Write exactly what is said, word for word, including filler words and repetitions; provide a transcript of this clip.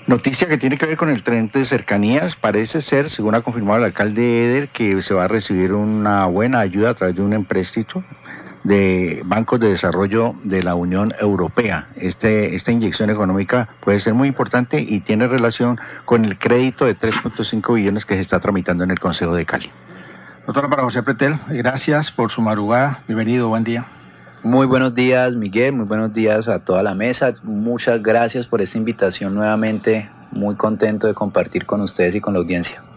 Noticia que tiene que ver con el tren de cercanías. Parece ser, según ha confirmado el alcalde Eder, que se va a recibir una buena ayuda a través de un empréstito de bancos de desarrollo de la Unión Europea. Este, esta inyección económica puede ser muy importante y tiene relación con el crédito de tres punto cinco billones que se está tramitando en el Consejo de Cali. Doctora María José Pretel, gracias por su madrugada. Bienvenido, buen día. Muy buenos días, Miguel, muy buenos días a toda la mesa. Muchas gracias por esta invitación nuevamente. Muy contento de compartir con ustedes y con la audiencia.